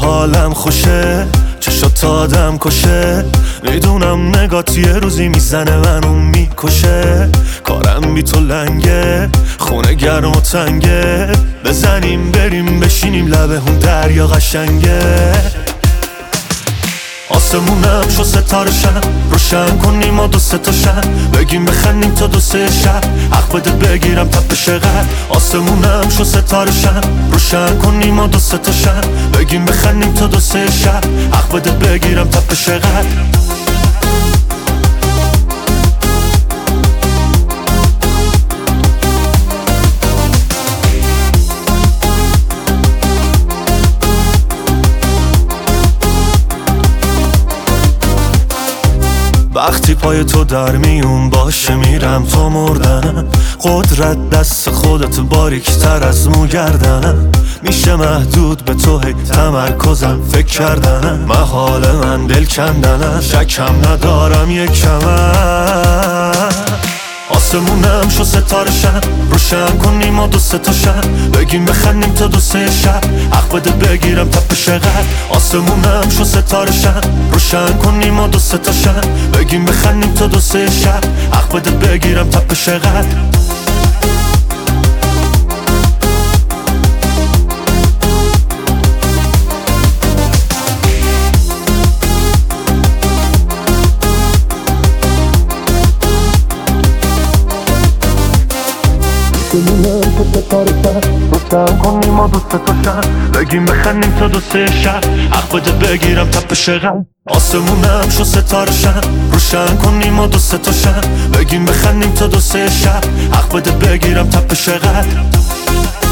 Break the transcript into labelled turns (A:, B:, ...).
A: حالم خوشه، چشات آدم کشه. میدونم نگات یه روزی میزنه منو میکشه. کارم بی تو لنگه، خونه گرم و تنگه. بزنیم بریم بشینیم لبه اون دریا قشنگه. آسمونم شو ستاره شم، روشن کنیم ما دو سه تا شم. بگیم بخندیم تا دو سه شب، حق بده بگیرم تپش قلب. آسمونم شو ستاره شم، روشن کنیم ما دو سه تا شم. بگیم بخندیم تا دو سه شب، حق بده بگیرم تپش قلب. وقتی پای تو در میون باشه میرم تا مردنم. قدرت دست خودت باریکتر از مو گردنم. میشه محدود به تو هی تمرکزم فکر کردنم. محال من دل کندنم، شکم ندارم یکم. آسمونم شو ستاره شم، روشن کنیم ما دو سه تا شم. بگیم بخندیم تا دو سه شب، حق بده بگیرم تپش قلب. آسمونم شو ستاره شم، روشن کنیم ما دو سه تا شم. بگیم بخندیم تا دو سه شب، حق بده بگیرم تپش قلب. آسمونم شو ستاره شم، روشن کنیم ما دو سه تا شم. بگیم بخندیم تا دو سه شب، حق بده بگیرم تپش قلب. آسمونم شو ستاره شم، روشن کنیم ما دو سه تا شم. بگیم بخندیم تا دو سه شب، حق بده بگیرم تپش قلب.